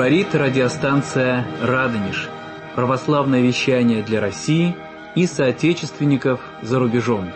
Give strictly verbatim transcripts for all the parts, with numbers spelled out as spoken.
Говорит радиостанция «Радонеж». Православное вещание для России и соотечественников за рубежом.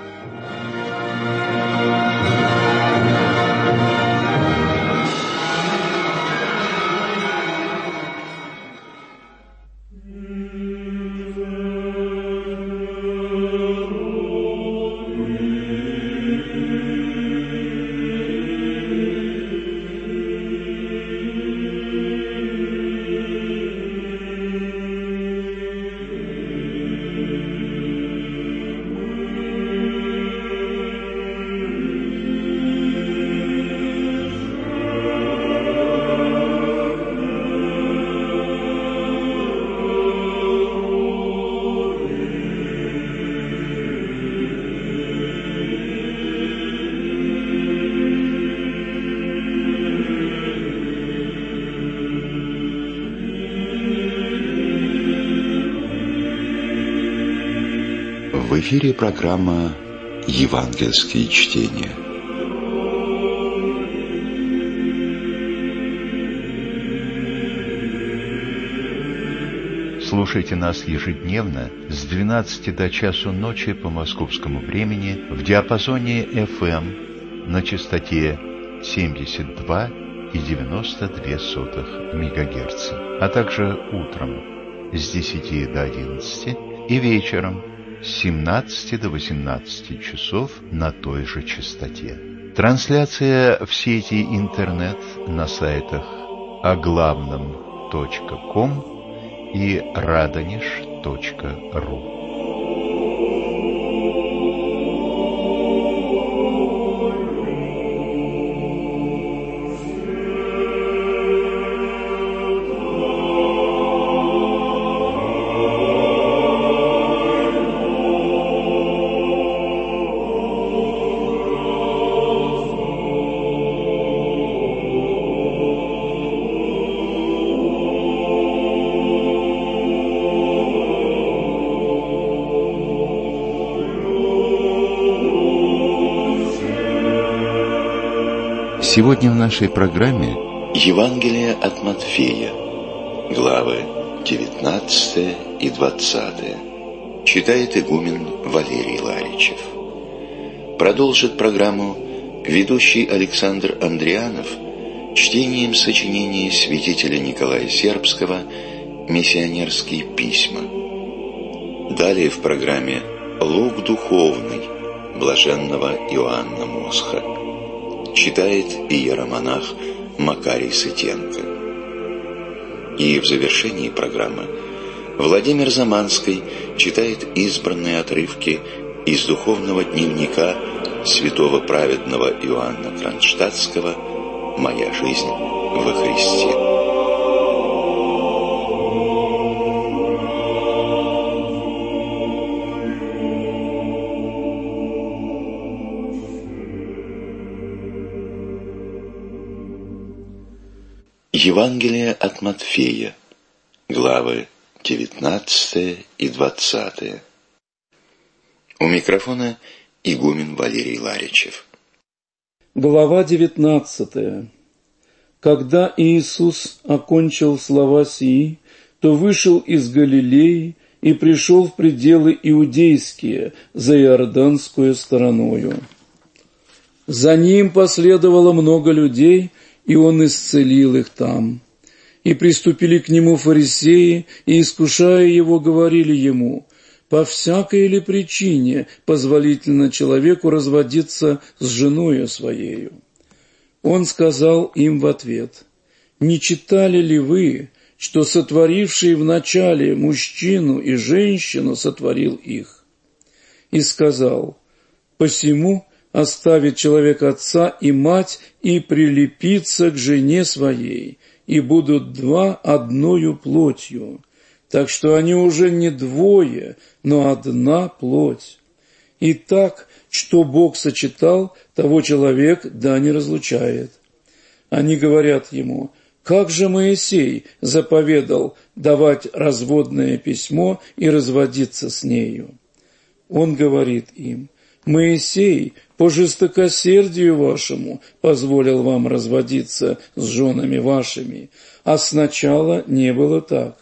В эфире программа «Евангельские чтения». Слушайте нас ежедневно с двенадцати до часу ночи по московскому времени в диапазоне эф эм на частоте семьдесят два и девяносто две сотых мегагерца, а также утром с десяти до одиннадцати и вечером с семнадцати до восемнадцати часов на той же частоте. Трансляция в сети интернет на сайтах оглавном точка ком и радонеж точка ру. Сегодня в нашей программе Евангелие от Матфея, главы девятнадцатая и двадцатая. Читает игумен Валерий Ларичев. Продолжит программу ведущий Александр Андрианов чтением сочинения святителя Николая Сербского «Миссионерские письма». Далее в программе «Лук духовный» блаженного Иоанна Мосха. Читает иеромонах Макарий Сытенко. И в завершении программы Владимир Заманский читает избранные отрывки из духовного дневника святого праведного Иоанна Кронштадтского «Моя жизнь во Христе». Евангелие от Матфея, главы девятнадцатая и двадцатая. У микрофона игумен Валерий Ларичев. Глава девятнадцатая. Когда Иисус окончил слова сии, то вышел из Галилеи и пришел в пределы иудейские, за Иорданскую стороною. За ним последовало много людей, и он исцелил их там. И приступили к нему фарисеи, и, искушая его, говорили ему: по всякой ли причине позволительно человеку разводиться с женою своею? Он сказал им в ответ: не читали ли вы, что сотворивший вначале мужчину и женщину сотворил их? И сказал: посему оставит человек отца и мать и прилепится к жене своей, и будут два одною плотью. Так что они уже не двое, но одна плоть. Итак, что Бог сочетал, того человек да не разлучает. Они говорят ему: как же Моисей заповедал давать разводное письмо и разводиться с нею? Он говорит им: Моисей по жестокосердию вашему позволил вам разводиться с женами вашими, а сначала не было так.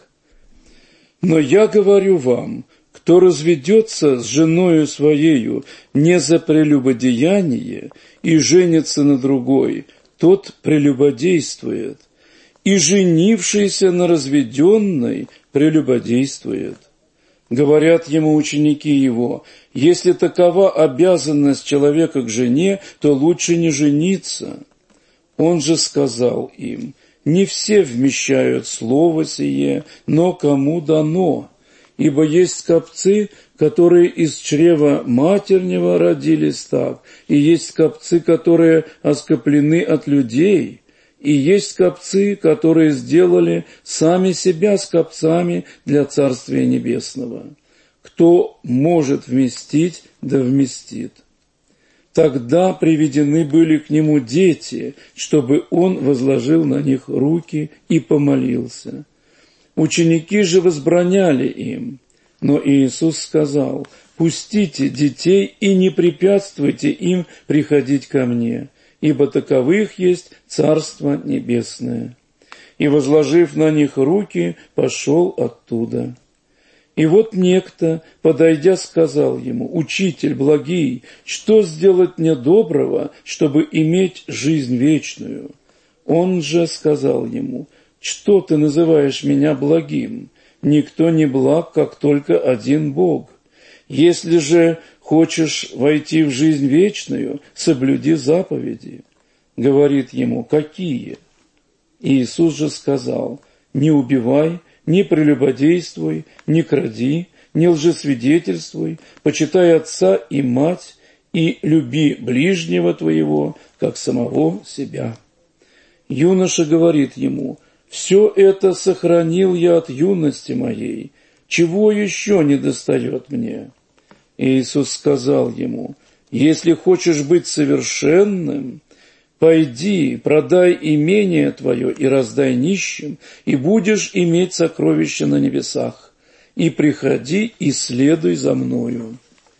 Но я говорю вам, кто разведется с женою своею не за прелюбодеяние и женится на другой, тот прелюбодействует, и женившийся на разведенной прелюбодействует. Говорят ему ученики его: если такова обязанность человека к жене, то лучше не жениться. Он же сказал им: не все вмещают слово сие, но кому дано. Ибо есть скопцы, которые из чрева матернего родились так, и есть скопцы, которые оскоплены от людей, и есть скопцы, которые сделали сами себя скопцами для Царствия Небесного. Кто может вместить, да вместит. Тогда приведены были к нему дети, чтобы он возложил на них руки и помолился. Ученики же возбраняли им, но Иисус сказал: «Пустите детей и не препятствуйте им приходить ко мне, ибо таковых есть Царство Небесное». И, возложив на них руки, пошел оттуда. И вот некто, подойдя, сказал ему: «Учитель благий, что сделать мне доброго, чтобы иметь жизнь вечную?» Он же сказал ему: «Что ты называешь меня благим? Никто не благ, как только один Бог. Если же хочешь войти в жизнь вечную, соблюди заповеди». Говорит ему: «Какие?» Иисус же сказал: «Не убивай, не прелюбодействуй, не кради, не лжесвидетельствуй, почитай отца и мать, и люби ближнего твоего, как самого себя». Юноша говорит ему: «Все это сохранил я от юности моей, чего еще недостает мне?» Иисус сказал ему: «Если хочешь быть совершенным, пойди, продай имение твое и раздай нищим, и будешь иметь сокровища на небесах, и приходи и следуй за мною».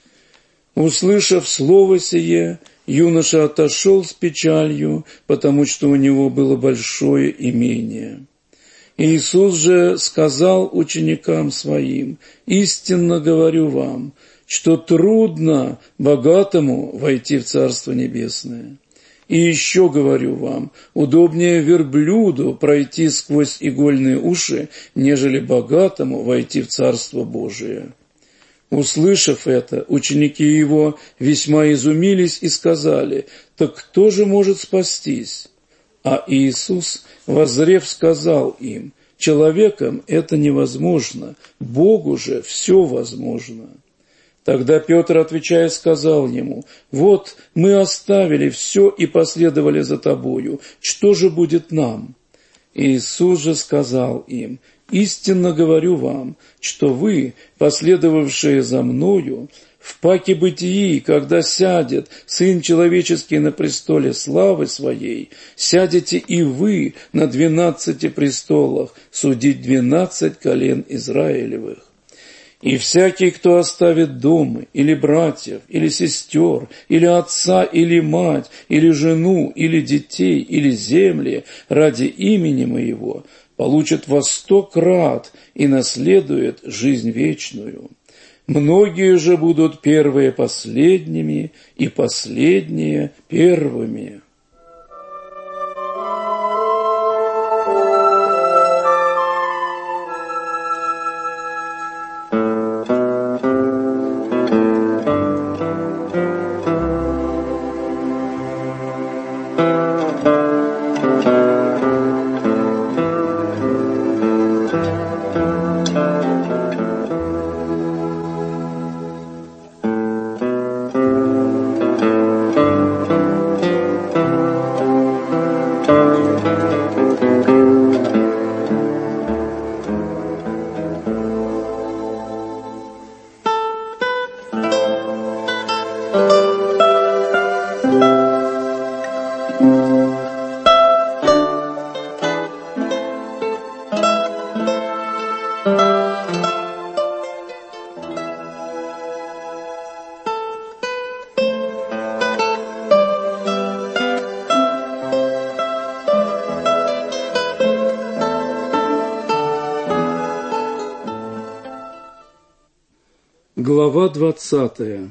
Услышав слово сие, юноша отошел с печалью, потому что у него было большое имение. Иисус же сказал ученикам своим: «Истинно говорю вам, что трудно богатому войти в Царство Небесное. И еще говорю вам, удобнее верблюду пройти сквозь игольные уши, нежели богатому войти в Царство Божие». Услышав это, ученики его весьма изумились и сказали: «Так кто же может спастись?» А Иисус, воззрев, сказал им: «Человеком это невозможно, Богу же все возможно». Тогда Петр, отвечая, сказал ему: «Вот мы оставили все и последовали за тобою. Что же будет нам?» Иисус же сказал им: «Истинно говорю вам, что вы, последовавшие за мною, в паке бытии, когда сядет Сын Человеческий на престоле славы Своей, сядете и вы на двенадцати престолах судить двенадцать колен Израилевых. И всякий, кто оставит дома, или братьев, или сестер, или отца, или мать, или жену, или детей, или земли ради имени Моего, получит во сто крат и наследует жизнь вечную. Многие же будут первые последними, и последние первыми». Глава двадцатая.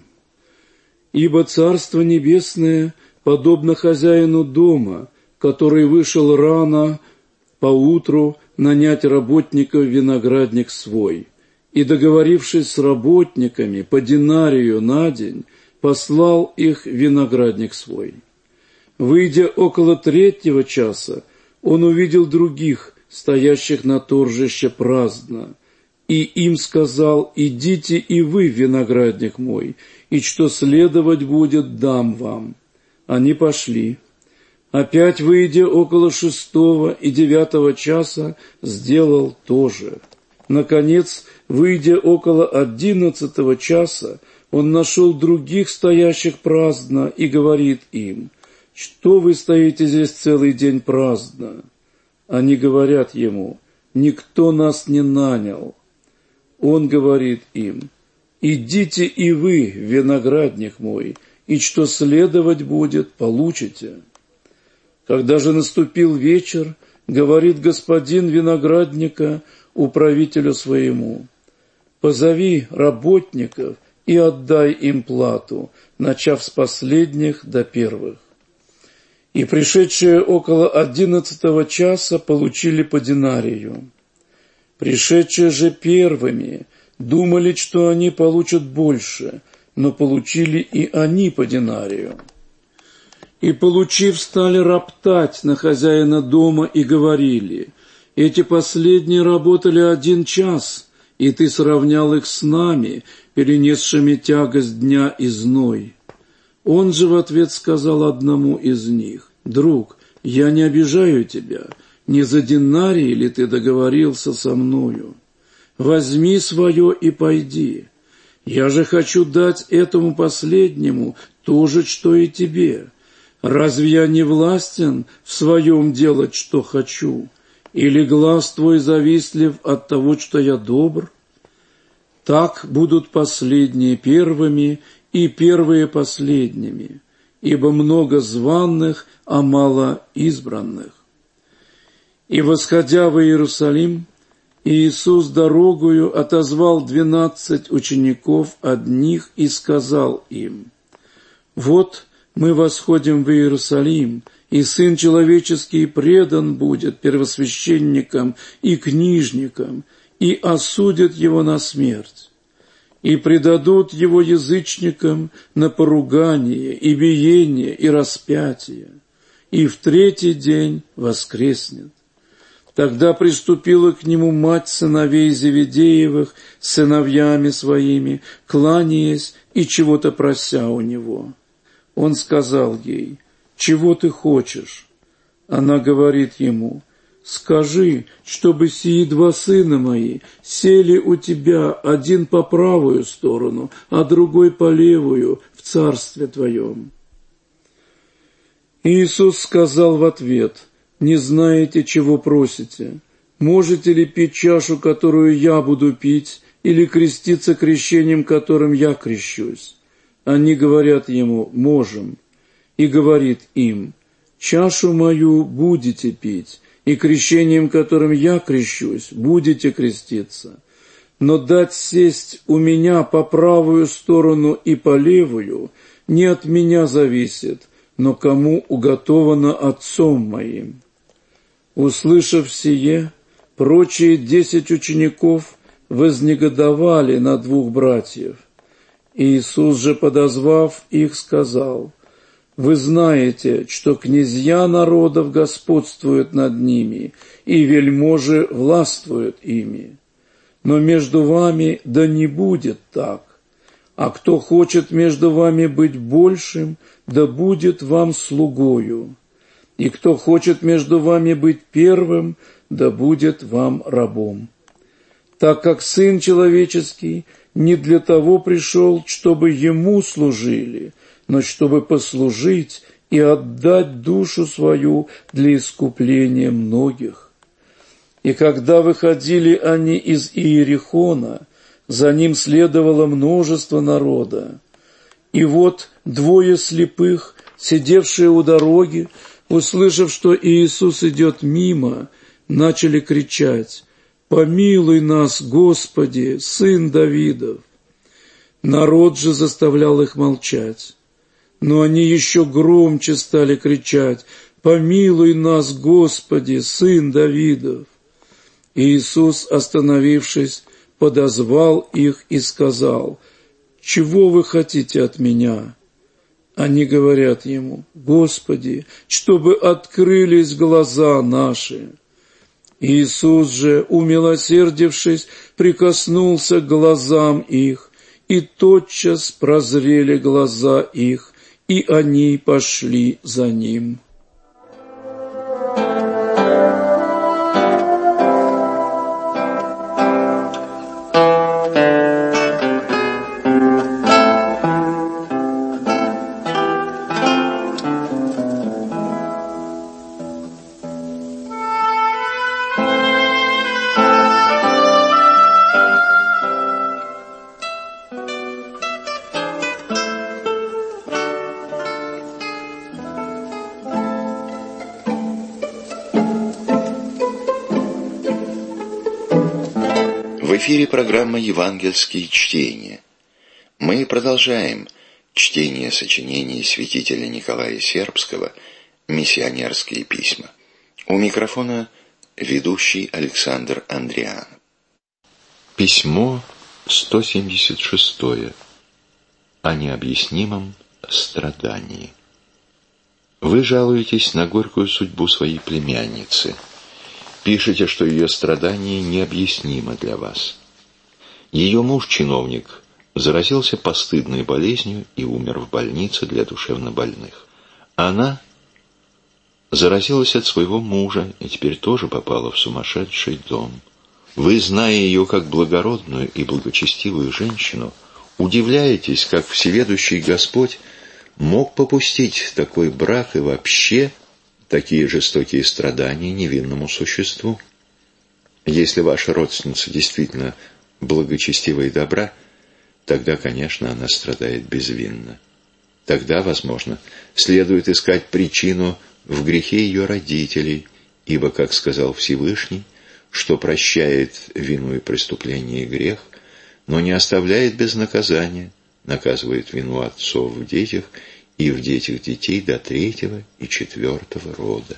«Ибо Царство Небесное подобно хозяину дома, который вышел рано поутру нанять работников в виноградник свой, и, договорившись с работниками по динарию на день, послал их в виноградник свой. Выйдя около третьего часа, он увидел других, стоящих на торжище праздно, и им сказал: идите и вы в виноградник мой, и что следовать будет, дам вам. Они пошли. Опять, выйдя около шестого и девятого часа, сделал то же. Наконец, выйдя около одиннадцатого часа, он нашел других, стоящих праздно, и говорит им: что вы стоите здесь целый день праздно? Они говорят ему: никто нас не нанял. Он говорит им: идите и вы в виноградник мой, и что следовать будет, получите. Когда же наступил вечер, говорит господин виноградника управителю своему: позови работников и отдай им плату, начав с последних до первых. И пришедшие около одиннадцатого часа получили по динарию. Пришедшие же первыми думали, что они получат больше, но получили и они по динарию. И, получив, стали роптать на хозяина дома и говорили: эти последние работали один час, и ты сравнял их с нами, перенесшими тягость дня и зной. Он же в ответ сказал одному из них: друг, я не обижаю тебя, не за динарий ли ты договорился со мною? Возьми свое и пойди. Я же хочу дать этому последнему то же, что и тебе. Разве я не властен в своем делать, что хочу? Или глаз твой завистлив от того, что я добр? Так будут последние первыми и первые последними, ибо много званых, а мало избранных. И, восходя в Иерусалим, Иисус дорогою отозвал двенадцать учеников одних и сказал им: вот мы восходим в Иерусалим, и Сын Человеческий предан будет первосвященникам и книжникам, и осудят его на смерть, и предадут его язычникам на поругание, и биение, и распятие, и в третий день воскреснет. Тогда приступила к нему мать сыновей Зеведеевых с сыновьями своими, кланяясь и чего-то прося у него. Он сказал ей: чего ты хочешь? Она говорит ему: скажи, чтобы сии два сына мои сели у тебя, один по правую сторону, а другой по левую, в царстве твоем. Иисус сказал в ответ: не знаете, чего просите. Можете ли пить чашу, которую я буду пить, или креститься крещением, которым я крещусь? Они говорят ему: можем. И говорит им: чашу мою будете пить, и крещением, которым я крещусь, будете креститься. Но дать сесть у меня по правую сторону и по левую не от меня зависит, но кому уготовано Отцом моим. Услышав сие, прочие десять учеников вознегодовали на двух братьев. Иисус же, подозвав их, сказал: вы знаете, что князья народов господствуют над ними, и вельможи властвуют ими. Но между вами да не будет так. А кто хочет между вами быть большим, да будет вам слугою. И кто хочет между вами быть первым, да будет вам рабом. Так как Сын Человеческий не для того пришел, чтобы Ему служили, но чтобы послужить и отдать душу свою для искупления многих. И когда выходили они из Иерихона, за ним следовало множество народа. И вот двое слепых, сидевшие у дороги, услышав, что Иисус идет мимо, начали кричать: «Помилуй нас, Господи, Сын Давидов!» Народ же заставлял их молчать. Но они еще громче стали кричать: «Помилуй нас, Господи, Сын Давидов!» И Иисус, остановившись, подозвал их и сказал: «Чего вы хотите от меня?» Они говорят ему: «Господи, чтобы открылись глаза наши». Иисус же, умилосердившись, прикоснулся к глазам их, и тотчас прозрели глаза их, и они пошли за ним. В эфире программа «Евангельские чтения». Мы продолжаем чтение сочинений святителя Николая Сербского «Миссионерские письма». У микрофона ведущий Александр Андриан. Письмо сто семьдесят шесть. О необъяснимом страдании. Вы жалуетесь на горькую судьбу своей племянницы. Пишете, что ее страдание необъяснимо для вас. Ее муж-чиновник заразился постыдной болезнью и умер в больнице для душевнобольных. Она заразилась от своего мужа и теперь тоже попала в сумасшедший дом. Вы, зная ее как благородную и благочестивую женщину, удивляетесь, как всеведущий Господь мог попустить такой брак и вообще такие жестокие страдания невинному существу. Если ваша родственница действительно благочестива и добра, тогда, конечно, она страдает безвинно. Тогда, возможно, следует искать причину в грехе ее родителей, ибо, как сказал Всевышний, что прощает вину и преступление и грех, но не оставляет без наказания, наказывает вину отцов в детях и в детях детей до третьего и четвертого рода.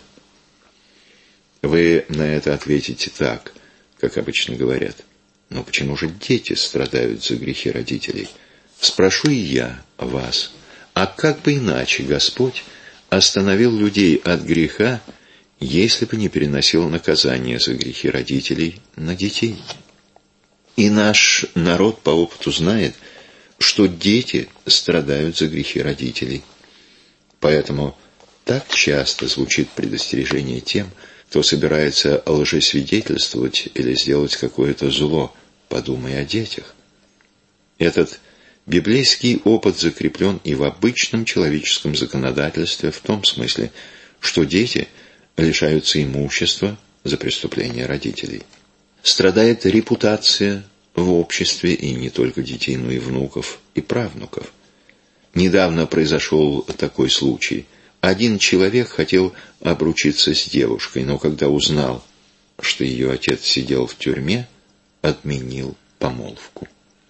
Вы на это ответите так, как обычно говорят: но почему же дети страдают за грехи родителей? Спрошу и я вас: а как бы иначе Господь остановил людей от греха, если бы не переносил наказание за грехи родителей на детей? И наш народ по опыту знает, что дети страдают за грехи родителей. Поэтому так часто звучит предостережение тем, кто собирается лжесвидетельствовать или сделать какое-то зло, подумай о детях. Этот библейский опыт закреплен и в обычном человеческом законодательстве в том смысле, что дети лишаются имущества за преступления родителей. Страдает репутация в обществе и не только детей, но и внуков и правнуков. Недавно произошел такой случай. Один человек хотел обручиться с девушкой, но когда узнал, что ее отец сидел в тюрьме, отменил помолвку.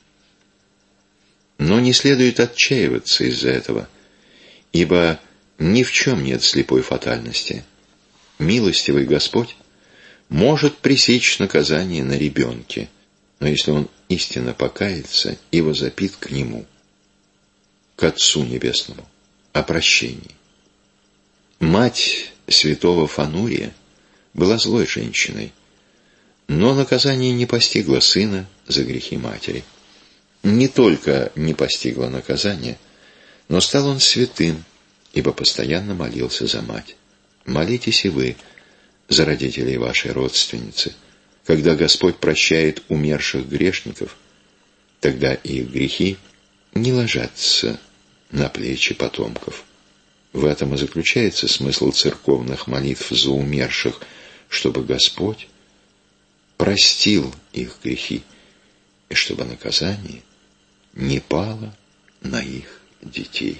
Но не следует отчаиваться из-за этого, ибо ни в чем нет слепой фатальности. Милостивый Господь может пресечь наказание на ребенке, но если он истинно покается и возопит к Нему, к Отцу Небесному, о прощении. Мать святого Фанурия была злой женщиной, но наказание не постигло сына за грехи матери. Не только не постигло наказание, но стал он святым, ибо постоянно молился за мать. Молитесь и вы за родителей вашей родственницы. Когда Господь прощает умерших грешников, тогда их грехи не ложатся на плечи потомков. В этом и заключается смысл церковных молитв за умерших, чтобы Господь простил их грехи, и чтобы наказание не пало на их детей.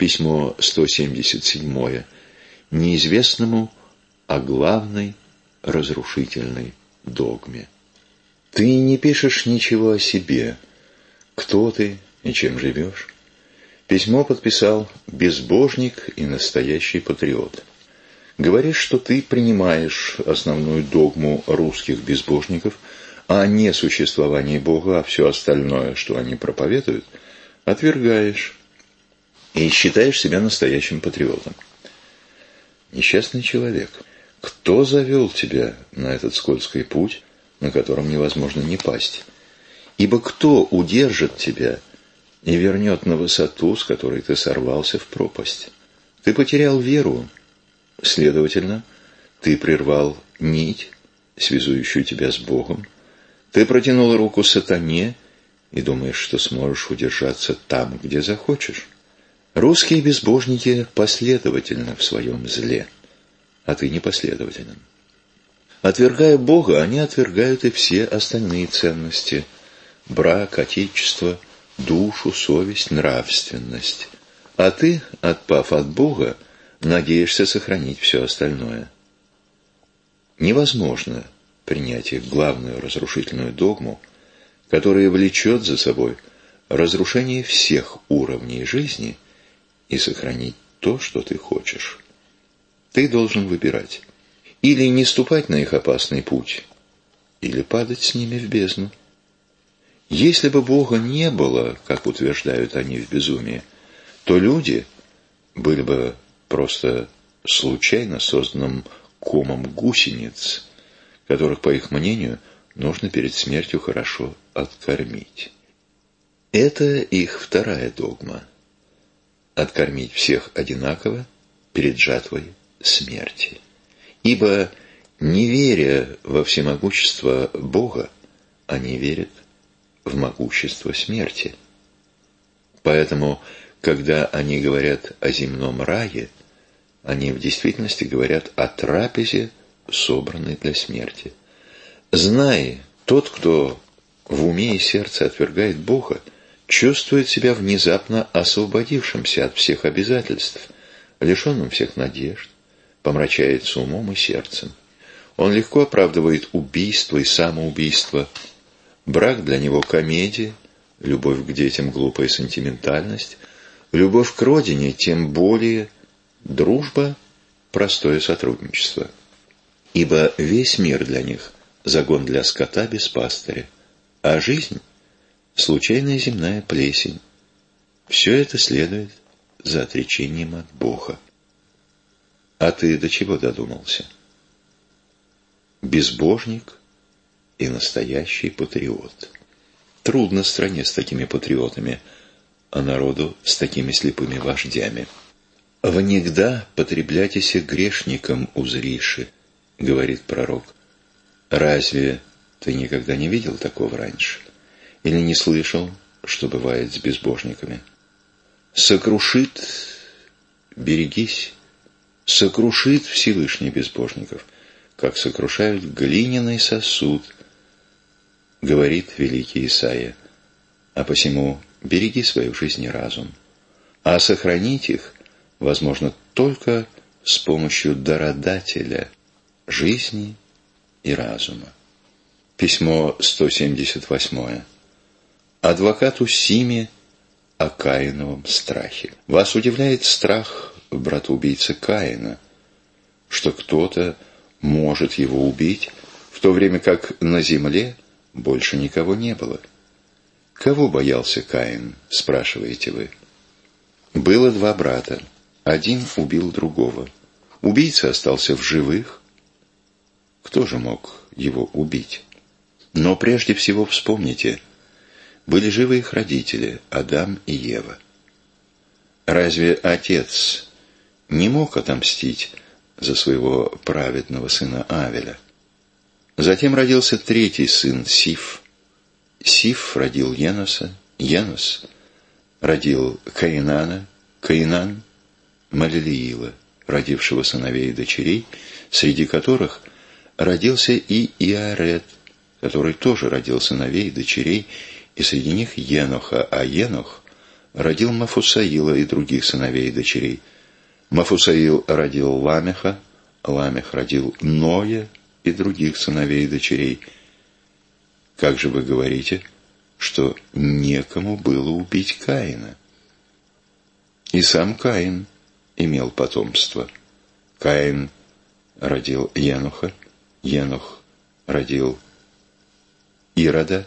Письмо сто семьдесят семь. Неизвестному о главной разрушительной догме. Ты не пишешь ничего о себе, кто ты и чем живешь. Письмо подписал безбожник и настоящий патриот. Говоришь, что ты принимаешь основную догму русских безбожников о несуществовании Бога, а все остальное, что они проповедуют, отвергаешь и считаешь себя настоящим патриотом. Несчастный человек, кто завел тебя на этот скользкий путь, на котором невозможно не пасть? Ибо кто удержит тебя и вернет на высоту, с которой ты сорвался в пропасть? Ты потерял веру, следовательно, ты прервал нить, связующую тебя с Богом. Ты протянул руку сатане и думаешь, что сможешь удержаться там, где захочешь. Русские безбожники последовательны в своем зле, а ты непоследователен. Отвергая Бога, они отвергают и все остальные ценности – брак, отечество, душу, совесть, нравственность. А ты, отпав от Бога, надеешься сохранить все остальное. Невозможно принять их главную разрушительную догму, которая влечет за собой разрушение всех уровней жизни и сохранить то, что ты хочешь. Ты должен выбирать. Или не ступать на их опасный путь, или падать с ними в бездну. Если бы Бога не было, как утверждают они в безумии, то люди были бы просто случайно созданным комом гусениц, которых, по их мнению, нужно перед смертью хорошо откормить. Это их вторая догма – откормить всех одинаково перед жатвой смерти. Ибо, не веря во всемогущество Бога, они верят в могущество смерти. Поэтому, когда они говорят о земном рае, они в действительности говорят о трапезе, собранной для смерти. Знай, тот, кто в уме и сердце отвергает Бога, чувствует себя внезапно освободившимся от всех обязательств, лишенным всех надежд, помрачается умом и сердцем. Он легко оправдывает убийство и самоубийство. Брак для него – комедия, любовь к детям – глупая сентиментальность, любовь к родине – тем более, дружба – простое сотрудничество. Ибо весь мир для них – загон для скота без пастыря, а жизнь – случайная земная плесень. Все это следует за отречением от Бога. А ты до чего додумался? Безбожник и настоящий патриот. Трудно стране с такими патриотами, а народу с такими слепыми вождями. «Внегда потребляйтеся грешником узриши», — говорит пророк. Разве ты никогда не видел такого раньше? Или не слышал, что бывает с безбожниками? Сокрушит, берегись, сокрушит Всевышний безбожников, как сокрушают глиняный сосуд, говорит великий Исаия. А посему береги свою жизнь и разум. А сохранить их возможно только с помощью дародателя жизни и разума. Письмо сто семьдесят восьмое. Адвокату Симе о Каиновом страхе. Вас удивляет страх брата-убийцы Каина, что кто-то может его убить, в то время как на земле больше никого не было. Кого боялся Каин, спрашиваете вы? Было два брата. Один убил другого. Убийца остался в живых. Кто же мог его убить? Но прежде всего вспомните, были живы их родители, Адам и Ева. Разве отец не мог отомстить за своего праведного сына Авеля? Затем родился третий сын, Сиф. Сиф родил Еноса, Енос родил Каинана, Каинан – Малелиила, родившего сыновей и дочерей, среди которых родился и Иарет, который тоже родил сыновей и дочерей, и среди них Еноха, а Енох родил Мафусаила и других сыновей и дочерей. Мафусаил родил Ламеха, Ламех родил Ноя и других сыновей и дочерей. Как же вы говорите, что некому было убить Каина? И сам Каин имел потомство. Каин родил Енуха, Енух родил Ирода,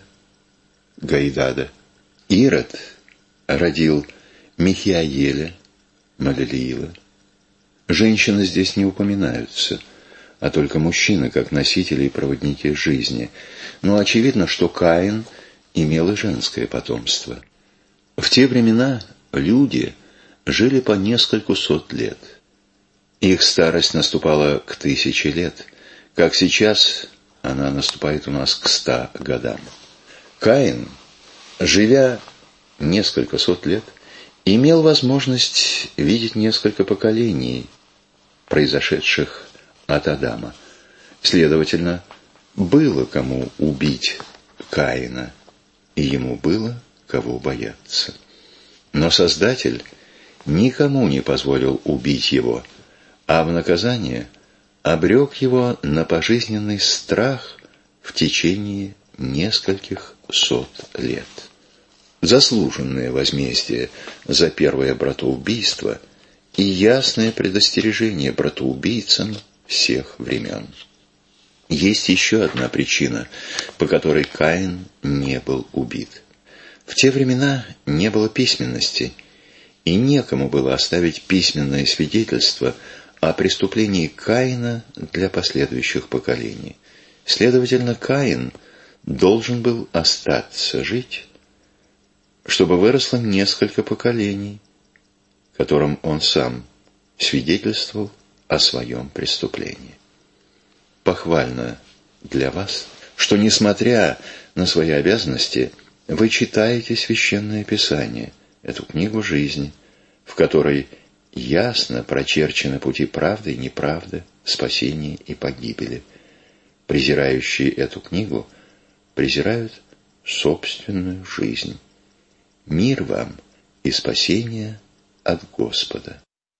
Гаидада. Ирод родил Михиаеля, Малелиила. Женщины здесь не упоминаются, а только мужчины, как носители и проводники жизни. Но очевидно, что Каин имел и женское потомство. В те времена люди жили по нескольку сот лет. Их старость наступала к тысяче лет, как сейчас она наступает у нас к ста годам. Каин, живя несколько сот лет, имел возможность видеть несколько поколений, произошедших от Адама. Следовательно, было кому убить Каина, и ему было кого бояться. Но Создатель никому не позволил убить его, а в наказание обрек его на пожизненный страх в течение нескольких сот лет. Заслуженное возмездие за первое братоубийство и ясное предостережение братоубийцам всех времен. Есть еще одна причина, по которой Каин не был убит. В те времена не было письменности, и некому было оставить письменное свидетельство о преступлении Каина для последующих поколений. Следовательно, Каин должен был остаться жить, чтобы выросло несколько поколений, которым он сам свидетельствовал о своем преступлении. Похвально для вас, что, несмотря на свои обязанности, вы читаете Священное Писание, эту книгу жизни, в которой ясно прочерчены пути правды и неправды, спасения и погибели. Презирающие эту книгу презирают собственную жизнь. Мир вам и спасение от Господа.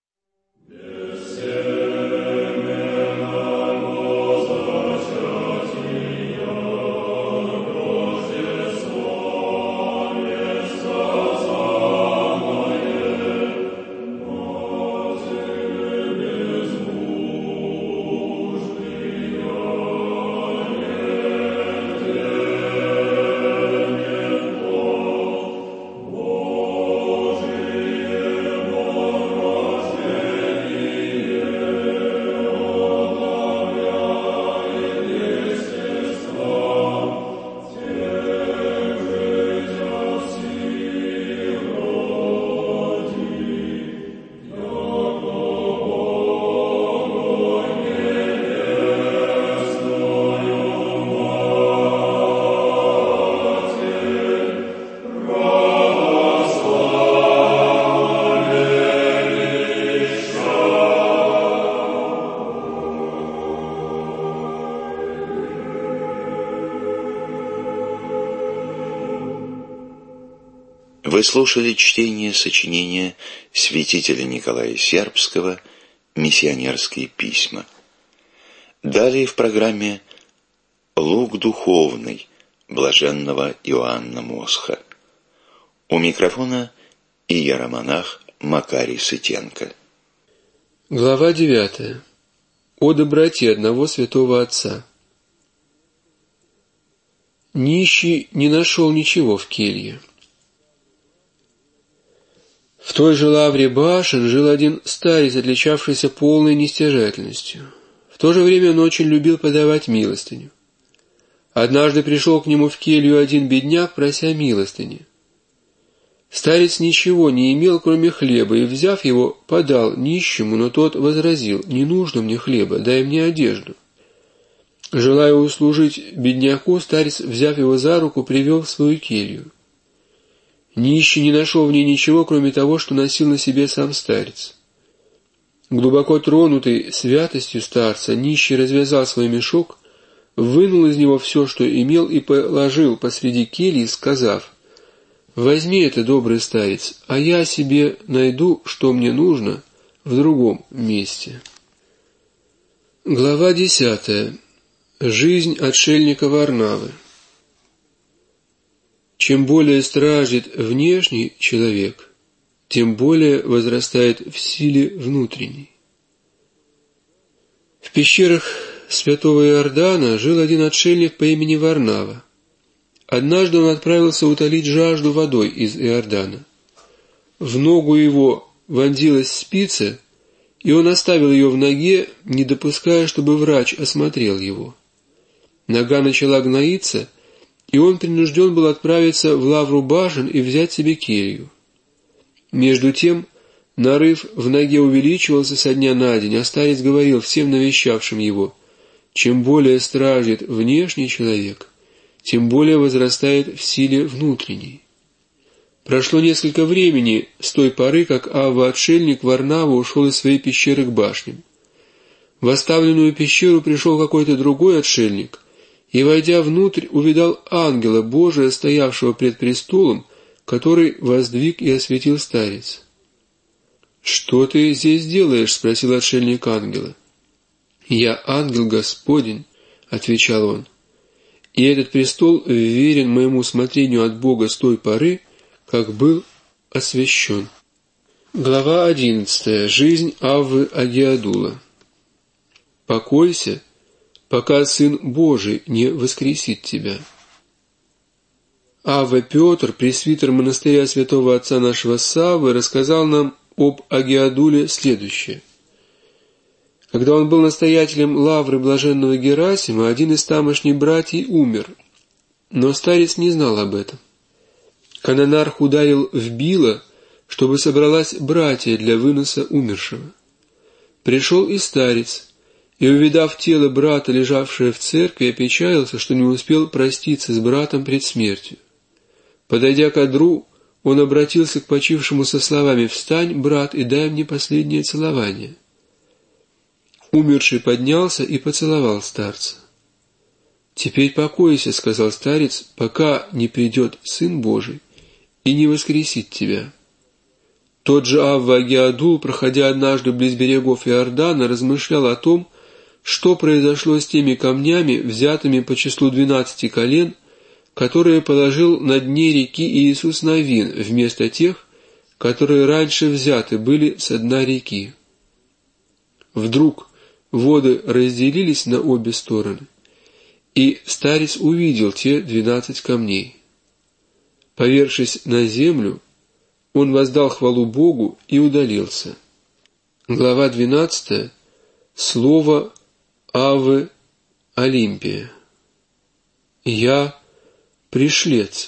Вы слушали чтение сочинения святителя Николая Сербского «Миссионерские письма». Далее в программе «Лук духовный» блаженного Иоанна Мосха. У микрофона иеромонах Макарий Сытенко. Глава девятая. О доброте одного святого отца. Нищий не нашел ничего в келье. В той же лавре башен жил один старец, отличавшийся полной нестяжательностью. В то же время он очень любил подавать милостыню. Однажды пришел к нему в келью один бедняк, прося милостыни. Старец ничего не имел, кроме хлеба, и, взяв его, подал нищему, но тот возразил: «Не нужно мне хлеба, дай мне одежду». Желая услужить бедняку, старец, взяв его за руку, привел в свою келью. Нищий не нашел в ней ничего, кроме того, что носил на себе сам старец. Глубоко тронутый святостью старца, нищий развязал свой мешок, вынул из него все, что имел, и положил посреди кельи, сказав: Возьми это, добрый старец, а я себе найду, что мне нужно, в другом месте». Глава десятая. Жизнь отшельника Варнавы. Чем более страждет внешний человек, тем более возрастает в силе внутренней. В пещерах святого Иордана жил один отшельник по имени Варнава. Однажды он отправился утолить жажду водой из Иордана. В ногу его вонзилась спица, и он оставил ее в ноге, не допуская, чтобы врач осмотрел его. Нога начала гноиться, и он принужден был отправиться в лавру башен и взять себе келью. Между тем, нарыв в ноге увеличивался со дня на день, а старец говорил всем навещавшим его: чем более страждет внешний человек, тем более возрастает в силе внутренней. Прошло несколько времени с той поры, как Авва-отшельник Варнава ушел из своей пещеры к башням. В оставленную пещеру пришел какой-то другой отшельник, и, войдя внутрь, увидал ангела Божия, стоявшего пред престолом, который воздвиг и осветил старец. «Что ты здесь делаешь?» — спросил отшельник ангела. «Я ангел Господень», — отвечал он, — «и этот престол верен моему смотрению от Бога с той поры, как был освящен». Глава одиннадцатая. Жизнь Аввы Агиадула. «Покойся, пока Сын Божий не воскресит тебя». Авва Петр, пресвитер монастыря святого отца нашего Саввы, рассказал нам об Агиадуле следующее. Когда он был настоятелем лавры блаженного Герасима, один из тамошних братьев умер, но старец не знал об этом. Канонарх ударил в било, чтобы собралась братья для выноса умершего. Пришел и старец, и, увидав тело брата, лежавшее в церкви, опечалился, что не успел проститься с братом пред смертью. Подойдя к одру, он обратился к почившему со словами: «Встань, брат, и дай мне последнее целование». Умерший поднялся и поцеловал старца. «Теперь покойся», — сказал старец, — «пока не придет Сын Божий и не воскресит тебя». Тот же Авва Агиадул, проходя однажды близ берегов Иордана, размышлял о том, что произошло с теми камнями, взятыми по числу двенадцати колен, которые положил на дне реки Иисус Навин, вместо тех, которые раньше взяты были со дна реки. Вдруг воды разделились на обе стороны, и старец увидел те двенадцать камней. Повершись на землю, он воздал хвалу Богу и удалился. Глава двенадцатая. Слово Аввы Олимпия. «Я пришлец».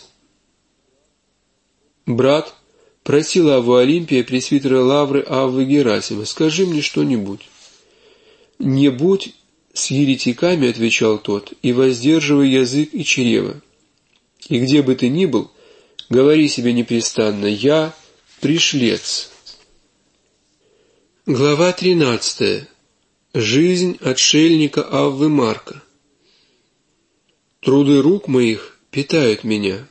Брат просил Авву Олимпия, пресвитера лавры Аввы Герасима: «Скажи мне что-нибудь». «Не будь с еретиками», — отвечал тот, — «и воздерживай язык и чрево. И где бы ты ни был, говори себе непрестанно: я пришлец». Глава тринадцатая. Жизнь отшельника Аввы Марка. «Труды рук моих питают меня».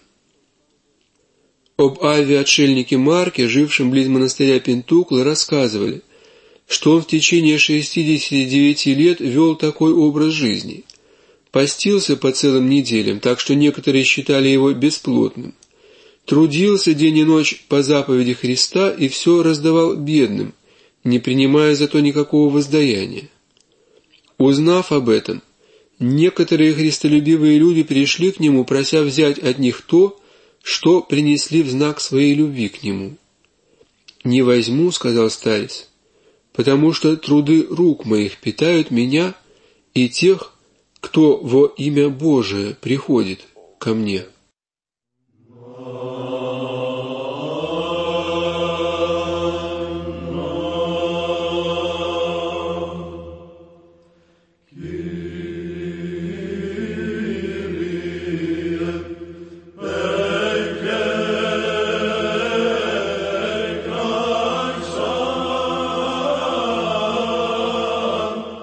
Об Авве-отшельнике Марке, жившем близ монастыря Пентукла, рассказывали, что он в течение шестидесяти девяти лет вел такой образ жизни. Постился по целым неделям, так что некоторые считали его бесплотным. Трудился день и ночь по заповеди Христа и все раздавал бедным, не принимая за то никакого воздаяния. Узнав об этом, некоторые христолюбивые люди пришли к нему, прося взять от них то, что принесли в знак своей любви к нему. «Не возьму», — сказал старец, — «потому что труды рук моих питают меня и тех, кто во имя Божие приходит ко мне».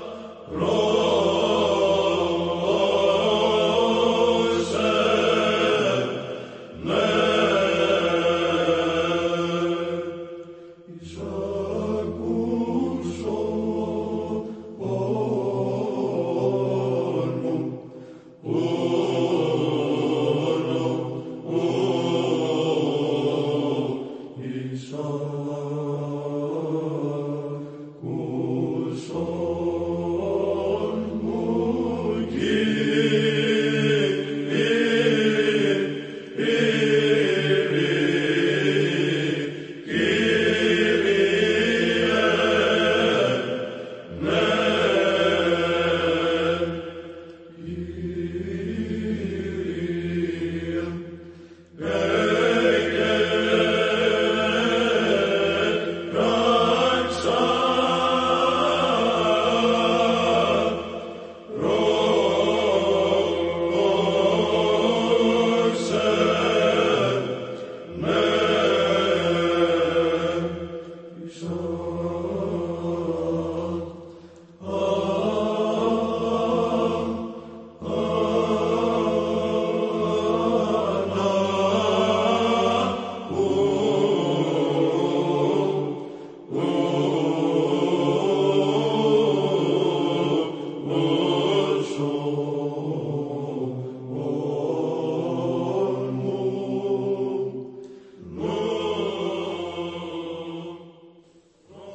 Say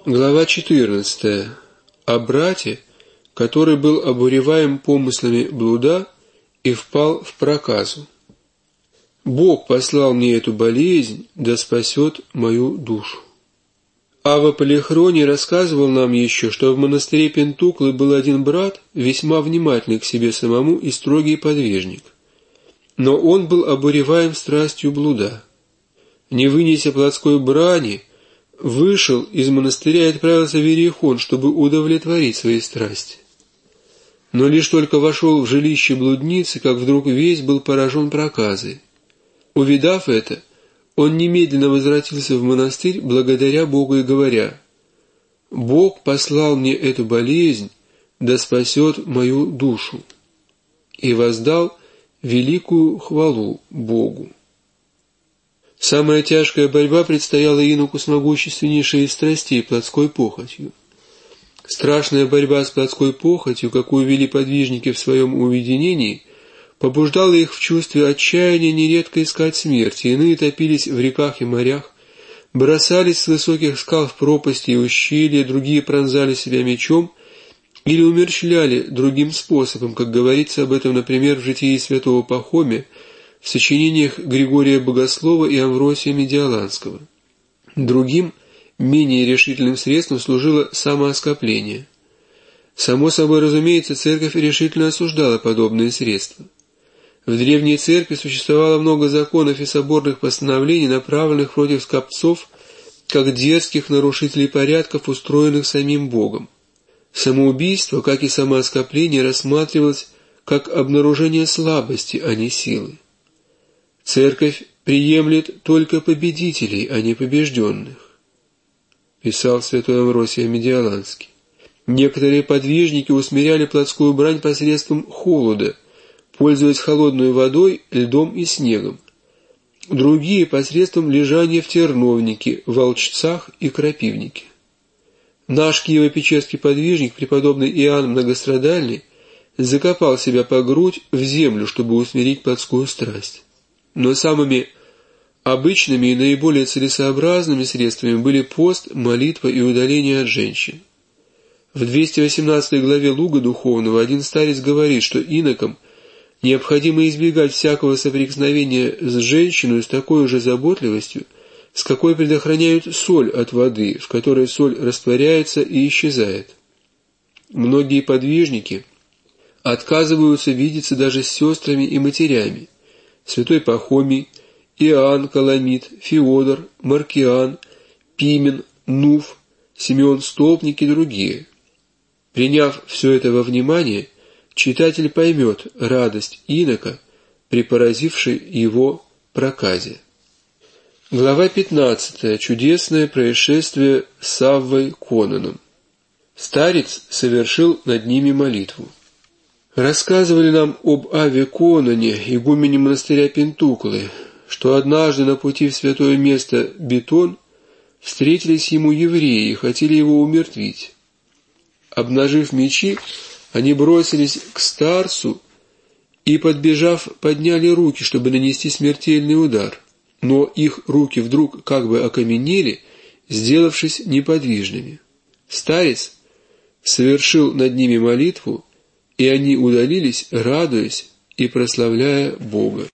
Глава четырнадцатая. О брате, который был обуреваем помыслами блуда и впал в проказу. Бог послал мне эту болезнь, да спасет мою душу. Ава Полихроний рассказывал нам еще, что в монастыре Пентуклы был один брат, весьма внимательный к себе самому и строгий подвижник. Но он был обуреваем страстью блуда. Не вынеся плотской брани, вышел из монастыря и отправился в Иерихон, чтобы удовлетворить свои страсти. Но лишь только вошел в жилище блудницы, как вдруг весь был поражен проказой. Увидав это, он немедленно возвратился в монастырь, благодаря Богу и говоря: «Бог послал мне эту болезнь, да спасет мою душу», и воздал великую хвалу Богу. Самая тяжкая борьба предстояла иноку с могущественнейшей из страстей, плотской похотью. Страшная борьба с плотской похотью, какую вели подвижники в своем уединении, побуждала их в чувстве отчаяния нередко искать смерти. Иные топились в реках и морях, бросались с высоких скал в пропасти и ущелья, другие пронзали себя мечом или умерщвляли другим способом, как говорится об этом, например, в житии святого Пахомия, в сочинениях Григория Богослова и Амвросия Медиаланского. Другим, менее решительным средством служило самооскопление. Само собой разумеется, церковь решительно осуждала подобные средства. В древней церкви существовало много законов и соборных постановлений, направленных против скопцов, как дерзких нарушителей порядков, устроенных самим Богом. Самоубийство, как и самооскопление, рассматривалось как обнаружение слабости, а не силы. Церковь приемлет только победителей, а не побежденных, писал святой Амвросий Медиаланский. Некоторые подвижники усмиряли плотскую брань посредством холода, пользуясь холодной водой, льдом и снегом. Другие — посредством лежания в терновнике, волчцах и крапивнике. Наш киево-печерский подвижник, преподобный Иоанн Многострадальный, закопал себя по грудь в землю, чтобы усмирить плотскую страсть. Но самыми обычными и наиболее целесообразными средствами были пост, молитва и удаление от женщин. В двести восемнадцатой главе Луга Духовного один старец говорит, что инокам необходимо избегать всякого соприкосновения с женщиной с такой же заботливостью, с какой предохраняют соль от воды, в которой соль растворяется и исчезает. Многие подвижники отказываются видеться даже с сестрами и матерями. Святой Пахомий, Иоанн Каламит, Феодор, Маркиан, Пимен, Нуф, Симеон Столпник и другие. Приняв все это во внимание, читатель поймет радость инока при поразившей его проказе. Глава пятнадцатая. Чудесное происшествие с Саввой Конаном. Старец совершил над ними молитву. Рассказывали нам об Аве Конане, игумене монастыря Пентуклы, что однажды на пути в святое место Бетон встретились ему евреи и хотели его умертвить. Обнажив мечи, они бросились к старцу и, подбежав, подняли руки, чтобы нанести смертельный удар. Но их руки вдруг как бы окаменели, сделавшись неподвижными. Старец совершил над ними молитву, и они удалились, радуясь и прославляя Бога.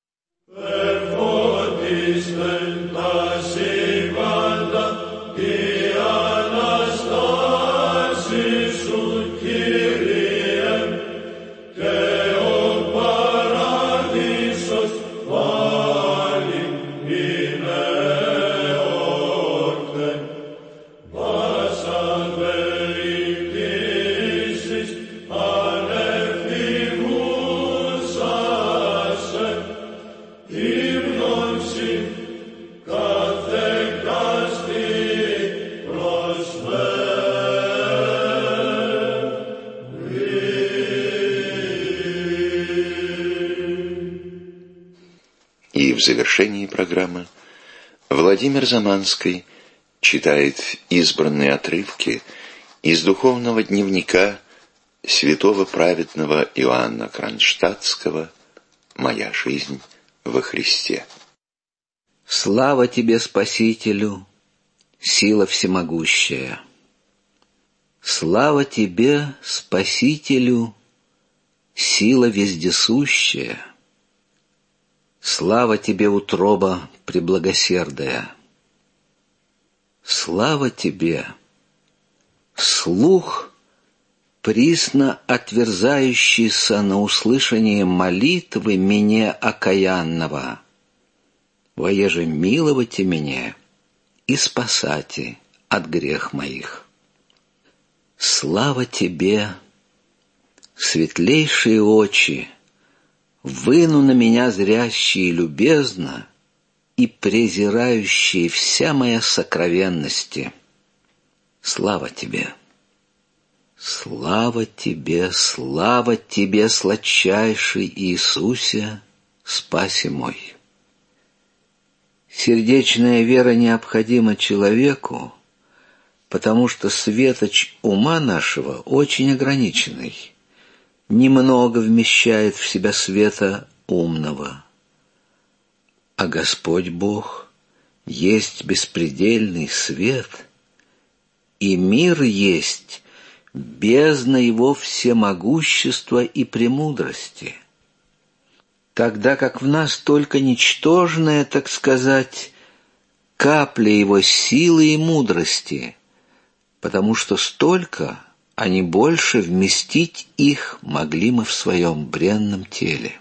И в завершении программы Владимир Заманский читает избранные отрывки из духовного дневника святого праведного Иоанна Кронштадтского «Моя жизнь во Христе». Слава тебе, Спасителю! сила всемогущая. Слава Тебе, Спасителю, сила вездесущая. Слава Тебе, утроба преблагосердая. Слава Тебе, слух, присно отверзающийся на услышание молитвы меня окаянного. Воеже миловайте меня и спасати от грех моих. Слава Тебе, светлейшие очи, выну на меня зрящие любезно и презирающие вся моя сокровенности. Слава Тебе! Слава Тебе, слава Тебе, сладчайший Иисусе, спаси мой! Сердечная вера необходима человеку, потому что светоч ума нашего очень ограниченный, немного вмещает в себя света умного. А Господь Бог есть беспредельный свет, и мир есть бездна Его всемогущества и премудрости. Тогда как в нас только ничтожная, так сказать, капля Его силы и мудрости, потому что столько, а не больше, вместить их могли мы в своем бренном теле.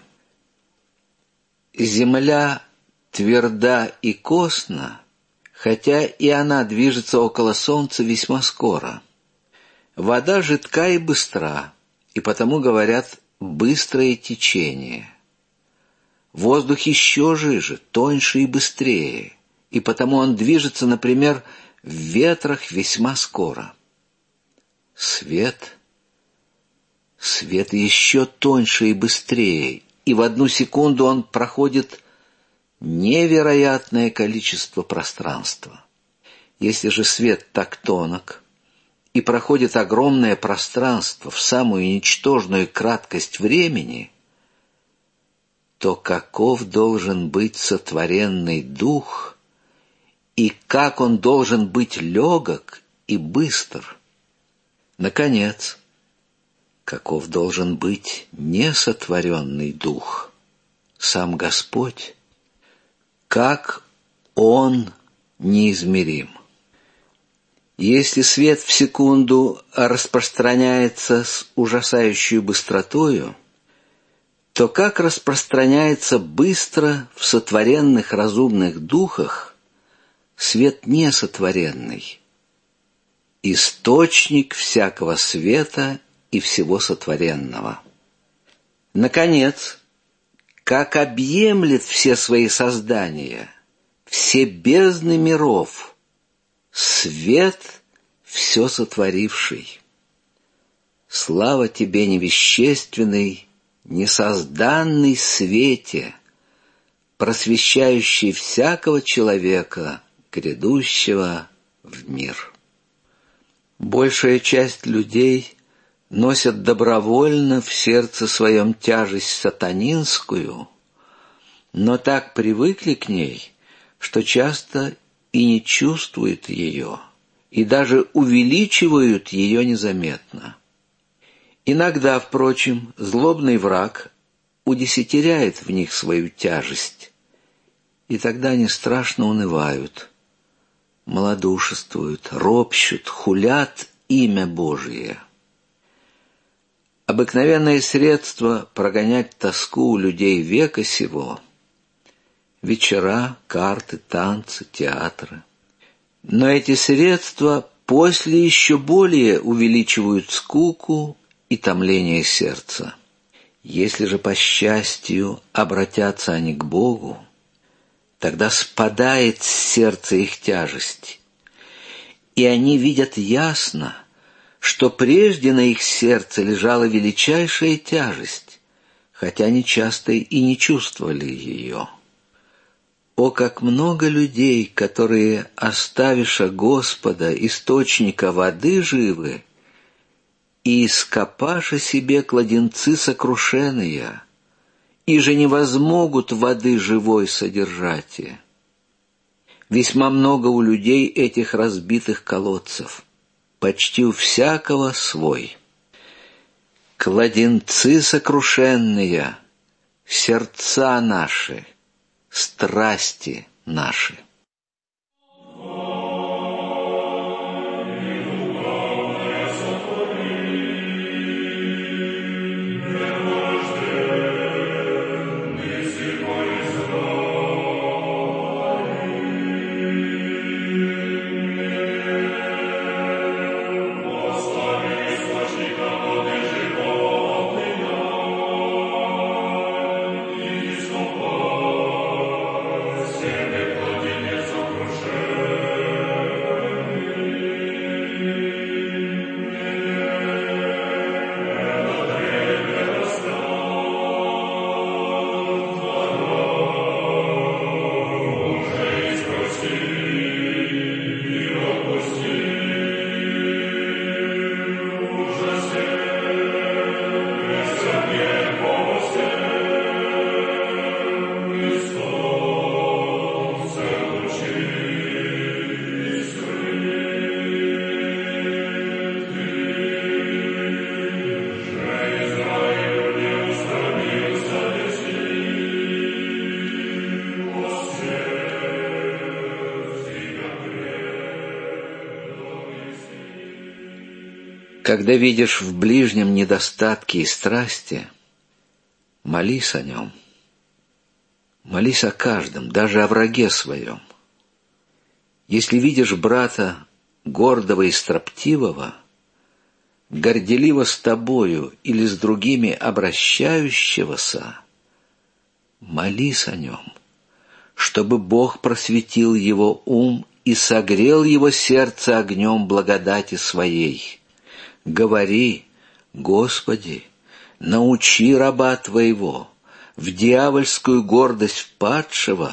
Земля тверда и косна, хотя и она движется около солнца весьма скоро. Вода жидка и быстра, и потому говорят «быстрое течение». Воздух еще жиже, тоньше и быстрее, и потому он движется, например, в ветрах весьма скоро. Свет, свет еще тоньше и быстрее, и в одну секунду он проходит невероятное количество пространства. Если же свет так тонок и проходит огромное пространство в самую ничтожную краткость времени, то каков должен быть сотворенный дух, и как он должен быть легок и быстр? Наконец, каков должен быть несотворенный дух, сам Господь, как Он неизмерим. Если свет в секунду распространяется с ужасающей быстротою, то как распространяется быстро в сотворенных разумных духах свет несотворенный, источник всякого света и всего сотворенного. Наконец, как объемлет все свои создания, все бездны миров, свет все сотворивший. Слава Тебе, невещественный, несозданный свете, просвещающий всякого человека, грядущего в мир. Большая часть людей носят добровольно в сердце своем тяжесть сатанинскую, но так привыкли к ней, что часто и не чувствуют ее, и даже увеличивают ее незаметно. Иногда, впрочем, злобный враг удесятеряет в них свою тяжесть, и тогда они страшно унывают, малодушествуют, ропщут, хулят имя Божие. Обыкновенное средство прогонять тоску у людей века сего — вечера, карты, танцы, театры. Но эти средства после еще более увеличивают скуку и томление сердца. Если же по счастью обратятся они к Богу, тогда спадает с сердца их тяжесть, и они видят ясно, что прежде на их сердце лежала величайшая тяжесть, хотя они часто и не чувствовали ее. О, как много людей, которые, оставиша Господа, источника воды живы, и ископаша себе кладенцы сокрушенные, и же не возмогут воды живой содержати. Весьма много у людей этих разбитых колодцев, почти у всякого свой. Кладенцы сокрушенные, сердца наши, страсти наши. Когда видишь в ближнем недостатки и страсти, молись о нем. Молись о каждом, даже о враге своем. Если видишь брата гордого и строптивого, горделиво с тобою или с другими обращающегося, молись о нем, чтобы Бог просветил его ум и согрел его сердце огнем благодати своей. Говори: Господи, научи раба Твоего в дьявольскую гордость впадшего,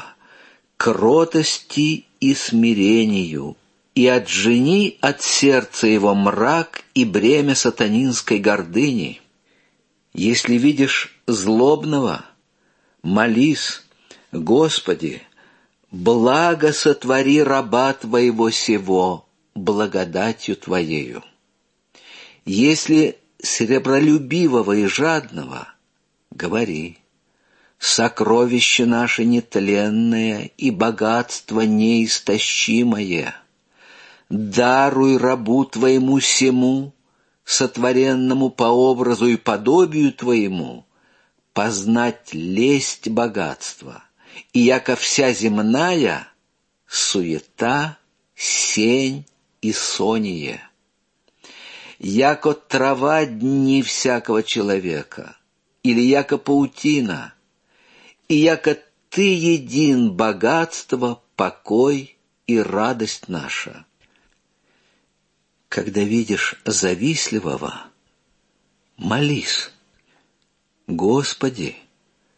кротости и смирению, и отжени от сердца его мрак и бремя сатанинской гордыни. Если видишь злобного, молись: Господи, благо сотвори раба Твоего сего благодатью Твоею. Если сребролюбивого и жадного, говори: сокровище наше нетленное и богатство неистощимое, даруй рабу Твоему сему, сотворенному по образу и подобию Твоему, познать лесть богатства, и яко вся земная суета, сень и соние. Яко трава дни всякого человека, или яко паутина, и яко Ты един богатство, покой и радость наша. Когда видишь завистливого, молись: Господи,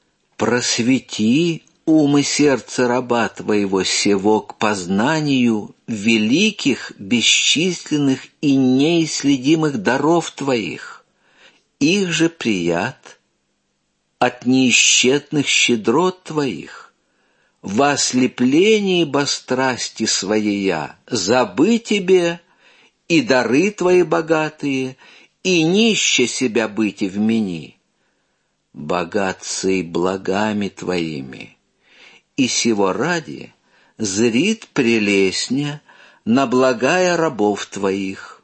просвети ум и сердце раба Твоего сего к познанию великих, бесчисленных и неисследимых даров Твоих, их же прият от неисчетных щедрот Твоих, во ослеплении бострасти Своея забы Тебе и дары Твои богатые, и нище себя быть и вмени, богатцы благами Твоими, и сего ради зрит прелестня на благая рабов Твоих.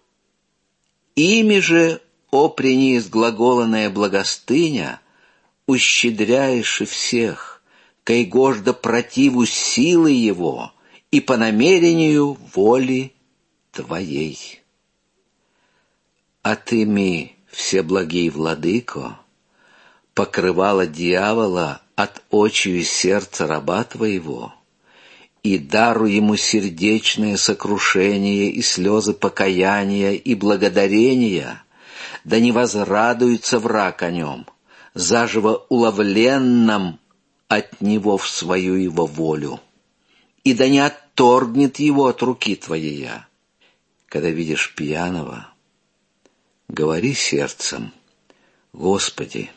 Ими же, о пренизглаголанная благостыня, ущедряешь и всех, кай гожда противу силы его и по намерению воли Твоей. А Ты, всеблагий владыко, покрывала дьявола от очию сердца раба Твоего, и дару ему сердечное сокрушение и слезы покаяния и благодарения, да не возрадуется враг о нем, заживо уловленном от него в свою его волю, и да не отторгнет его от руки Твоея. Когда видишь пьяного, говори сердцем: Господи,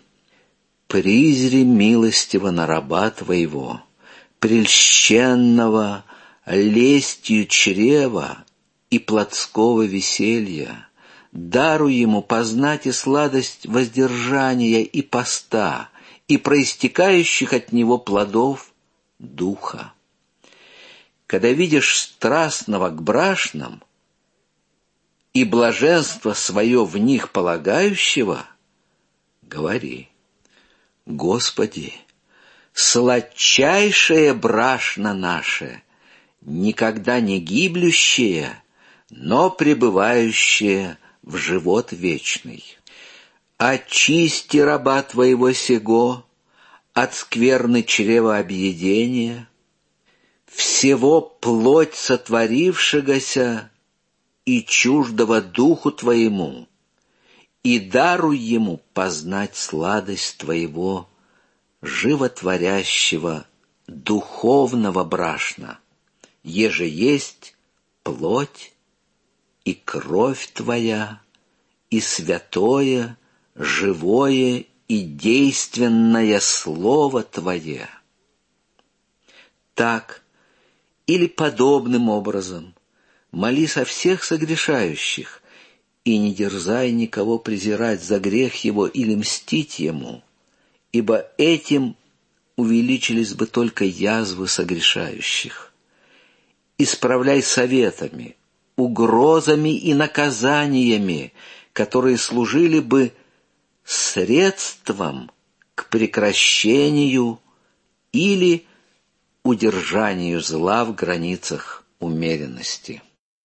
призри милостиво на раба Твоего, прельщенного лестью чрева и плотского веселья. Даруй ему познать и сладость воздержания и поста, и проистекающих от него плодов духа. Когда видишь страстного к брашнам и блаженство свое в них полагающего, говори: Господи, сладчайшее брашно наше, никогда не гиблющее, но пребывающее в живот вечный. Очисти раба Твоего сего от скверны чревообъедения, всего плоть сотворившегося и чуждого духу Твоему, и даруй ему познать сладость Твоего животворящего духовного брашна, еже есть плоть и кровь Твоя, и святое, живое и действенное Слово Твое. Так или подобным образом молись о всех согрешающих, и не дерзай никого презирать за грех его или мстить ему, ибо этим увеличились бы только язвы согрешающих. Исправляй советами, угрозами и наказаниями, которые служили бы средством к прекращению или удержанию зла в границах умеренности.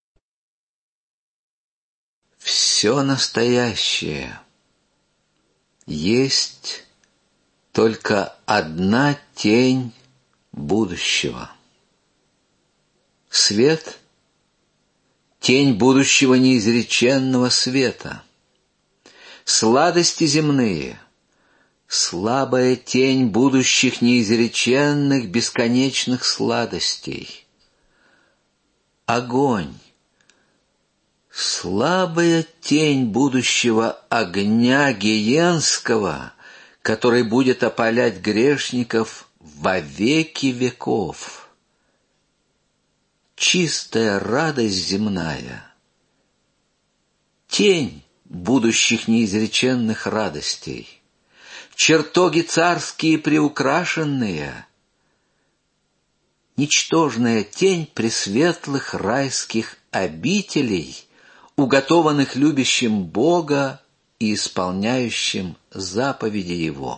Все настоящее есть только одна тень будущего. Свет — тень будущего неизреченного света. Сладости земные — слабая тень будущих неизреченных бесконечных сладостей. Огонь — слабая тень будущего огня гиенского, который будет опалять грешников во веки веков. Чистая радость земная — тень будущих неизреченных радостей. Чертоги царские приукрашенные — ничтожная тень пресветлых райских обителей, уготованных любящим Бога и исполняющим заповеди Его.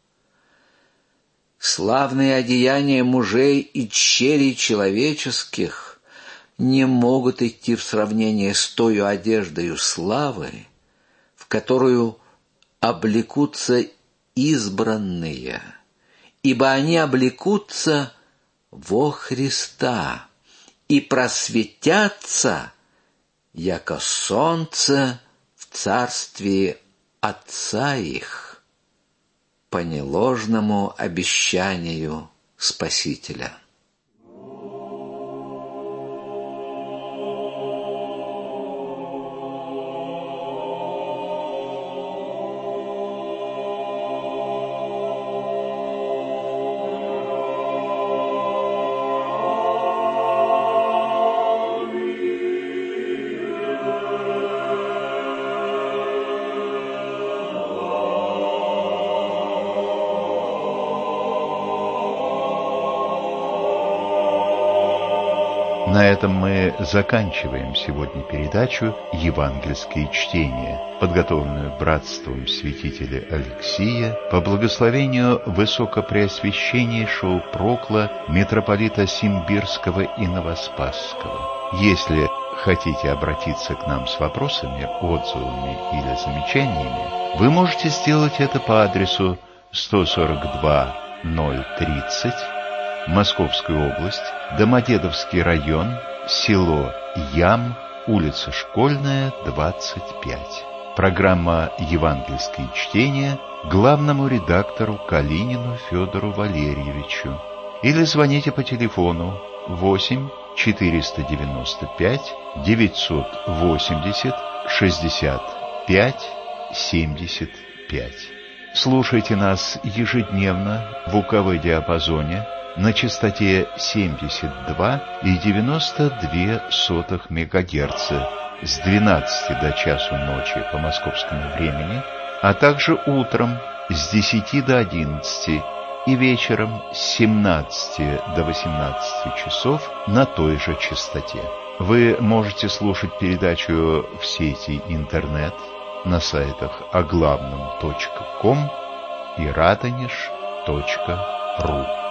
Славные одеяния мужей и черей человеческих не могут идти в сравнение с тою одеждою славы, в которую облекутся избранные, ибо они облекутся во Христа и просветятся, яко солнце в царстве Отца их, по неложному обещанию Спасителя. На этом мы заканчиваем сегодня передачу «Евангельские чтения», подготовленную братством святителя Алексия по благословению Высокопреосвященнейшего Прокла митрополита Симбирского и Новоспасского. Если хотите обратиться к нам с вопросами, отзывами или замечаниями, вы можете сделать это по адресу сто сорок два ноль тридцать, Московская область, Домодедовский район, село Ям, улица Школьная, двадцать пять. Программа «Евангельские чтения» главному редактору Калинину Федору Валерьевичу. Или звоните по телефону восемь четыреста девяносто пять девятьсот восемьдесят шестьдесят пять семьдесят пять. Слушайте нас ежедневно в УКВ-диапазоне на частоте семьдесят два и девяносто две сотых мегагерца с двенадцати до часу ночи по московскому времени, а также утром с десяти до одиннадцати и вечером с семнадцати до восемнадцати часов на той же частоте. Вы можете слушать передачу в сети интернет на сайтах о главном точка ком и радонеж точка ру.